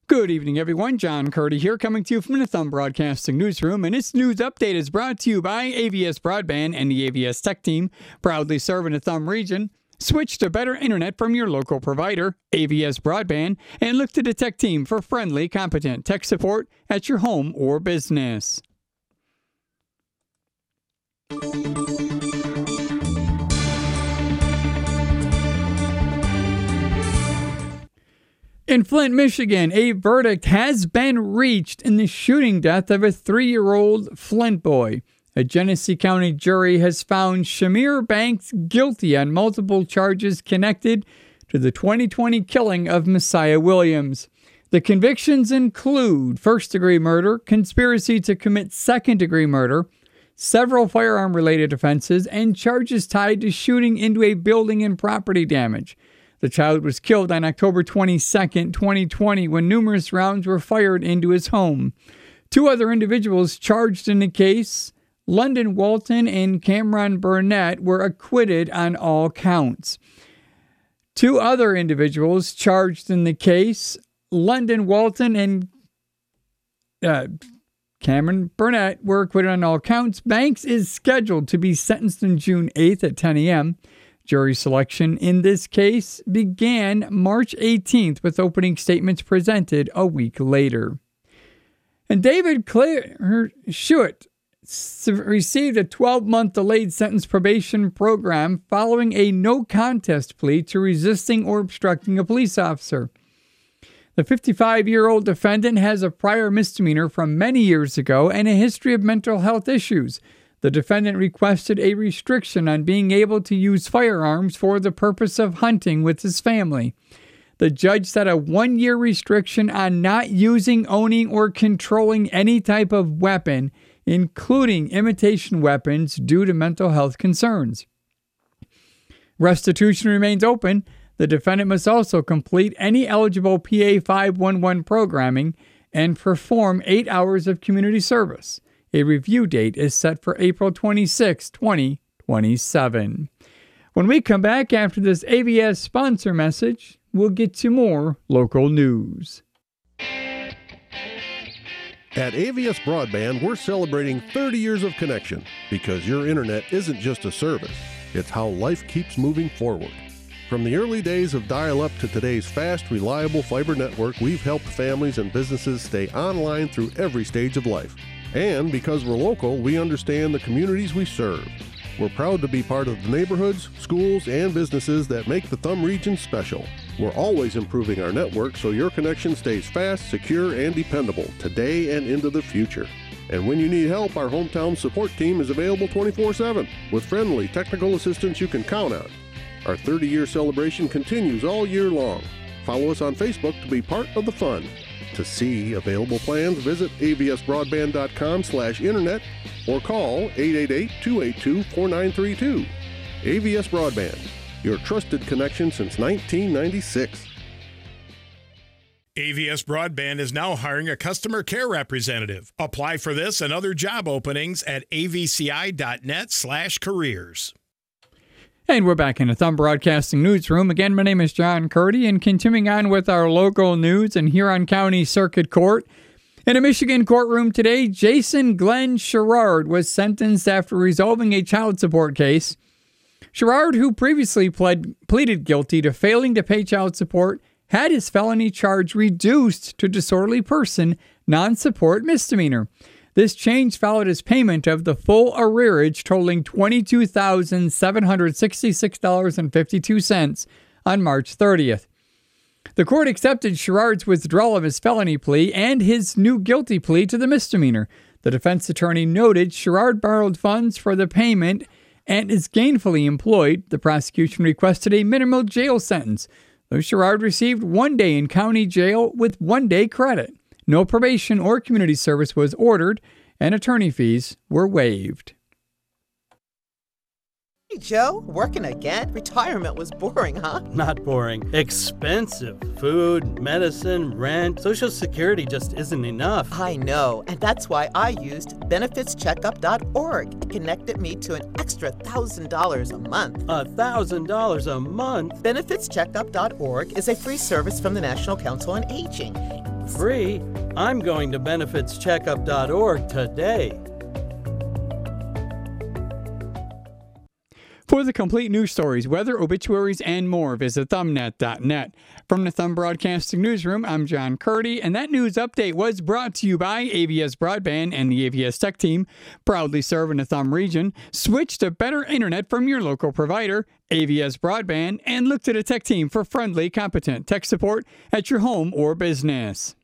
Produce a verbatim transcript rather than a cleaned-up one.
Good evening, everyone. John Curdy here, coming to you from the Thumb Broadcasting Newsroom. And this news update is brought to you by A V S Broadband and the A V S Tech Team, proudly serving the Thumb region. Switch to better internet from your local provider, A V S Broadband, and look to the Tech Team for friendly, competent tech support at your home or business. In Flint, Michigan, a verdict has been reached in the shooting death of a three-year-old Flint boy. A Genesee County jury has found Shamir Banks guilty on multiple charges connected to the twenty twenty killing of Messiah Williams. The convictions include first-degree murder, conspiracy to commit second-degree murder, several firearm-related offenses, and charges tied to shooting into a building and property damage. The child was killed on October twenty-second, twenty twenty, when numerous rounds were fired into his home. Two other individuals charged in the case, London Walton and Cameron Burnett, were acquitted on all counts. Two other individuals charged in the case, London Walton and uh, Cameron Burnett, were acquitted on all counts. Banks is scheduled to be sentenced on June eighth at ten a.m. Jury selection in this case began March eighteenth, with opening statements presented a week later. And David Clare Schuett received a twelve-month delayed sentence probation program following a no-contest plea to resisting or obstructing a police officer. The fifty-five-year-old defendant has a prior misdemeanor from many years ago and a history of mental health issues. The defendant requested a restriction on being able to use firearms for the purpose of hunting with his family. The judge set a one-year restriction on not using, owning, or controlling any type of weapon, including imitation weapons, due to mental health concerns. Restitution remains open. The defendant must also complete any eligible P A five one one programming and perform eight hours of community service. A review date is set for April twenty-sixth, twenty twenty-seven. When we come back after this A V S sponsor message, we'll get to more local news. At A V S Broadband, we're celebrating thirty years of connection, because your internet isn't just a service, it's how life keeps moving forward. From the early days of dial-up to today's fast, reliable fiber network, we've helped families and businesses stay online through every stage of life. And because we're local, we understand the communities we serve. We're proud to be part of the neighborhoods, schools, and businesses that make the Thumb region special. We're always improving our network so your connection stays fast, secure, and dependable today and into the future. And when you need help, our hometown support team is available twenty-four seven with friendly technical assistance you can count on. Our thirty-year celebration continues all year long. Follow us on Facebook to be part of the fun. To see available plans, visit avsbroadband.com slash internet or call eight eight eight, two eight two, four nine three two. A V S Broadband, your trusted connection since nineteen ninety-six. A V S Broadband is now hiring a customer care representative. Apply for this and other job openings at avci.net slash careers. And we're back in the Thumb Broadcasting Newsroom. Again, my name is John Curdy, and continuing on with our local news in Huron County Circuit Court. In a Michigan courtroom today, Jason Glenn Sherrard was sentenced after resolving a child support case. Sherrard, who previously pled, pleaded guilty to failing to pay child support, had his felony charge reduced to disorderly person, non-support misdemeanor. This change followed his payment of the full arrearage totaling twenty-two thousand seven hundred sixty-six dollars and fifty-two cents on March thirtieth. The court accepted Sherrard's withdrawal of his felony plea and his new guilty plea to the misdemeanor. The defense attorney noted Sherrard borrowed funds for the payment and is gainfully employed. The prosecution requested a minimal jail sentence, though Sherrard received one day in county jail with one day credit. No probation or community service was ordered, and attorney fees were waived. Hey, Joe, working again? Retirement was boring, huh? Not boring. Expensive. Food, medicine, rent. Social Security just isn't enough. I know, and that's why I used benefits checkup dot org. It connected me to an extra one thousand dollars a month. A thousand dollars a month? benefits checkup dot org is a free service from the National Council on Aging. Free? I'm going to benefits checkup dot org today. For the complete news stories, weather, obituaries, and more, visit thumbnet dot net. From the Thumb Broadcasting Newsroom, I'm John Curdy, and that news update was brought to you by A V S Broadband and the A V S Tech Team, proudly serving the Thumb region. Switch to better internet from your local provider, A V S Broadband, and look to the Tech Team for friendly, competent tech support at your home or business.